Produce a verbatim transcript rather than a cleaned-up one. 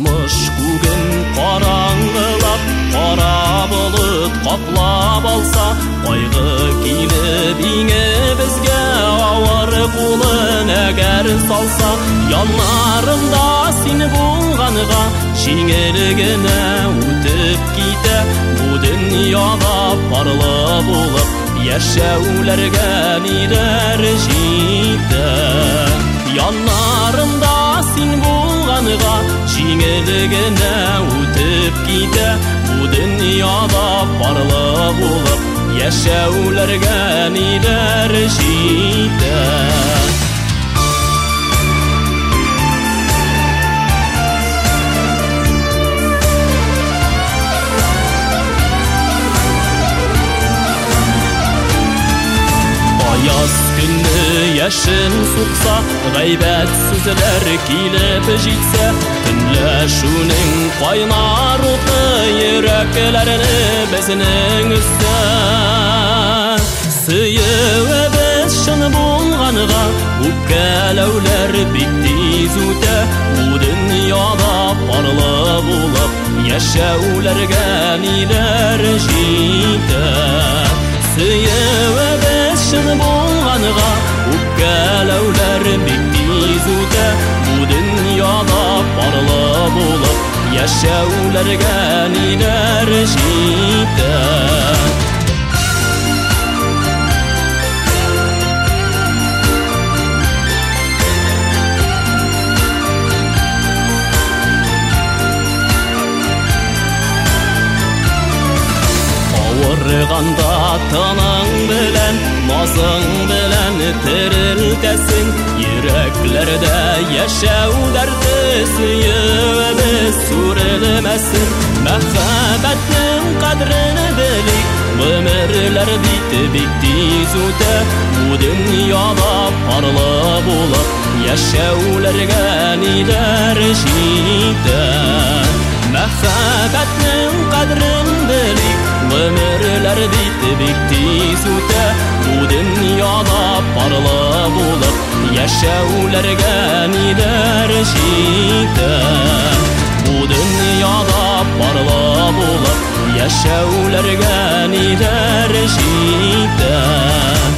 Тормыш күген караңгылап, кара болыт каплап алса, кайгы килеп иңе безгә авыр кулын әгәр салса, яннарымда син булганга җиңел генә үтеп китә, бу дөньяда парлы булып яшәүләргә ниләр җитә. Яннарымда син булганга җиңел генә үтеп китә, бу дөньяда парлы булып яшәүләргә ниләр җитә. Яз көнне яшен сукса, гайбәт сүзләр килеп җитсә, көнләшүнең кайнар уты йөрәкләрне безнең өстә. Сөюебез шын булганга, үпкәләүләр бик тиз үтә, бу дөньяда парлы булып яшәүләргә ниләр җитә. Сөюебез шын булганга, үпкәләүләр бик тиз үтә, бу дөньяда парлы булып яшәүләргә ниләр җитә. Авырганда тының белән, назың белән терелтәсең, йөрәкләрдә яшәү дәрте, сөюебез сүрелмәсен. Мәхәббәтнең кадерен белик, гомерләр бит бик тиз үтә, бу дөньяда парлы булып яшәүләргә ниләр җитә. Мәхәббәтнең кадерен белик, гомерләр бит бик тиз үтә, бу дөньяда парлы булып яшәүләргә ниләр җитә. Бу дөньяда парлы булып яшәүләргә ниләр җитә.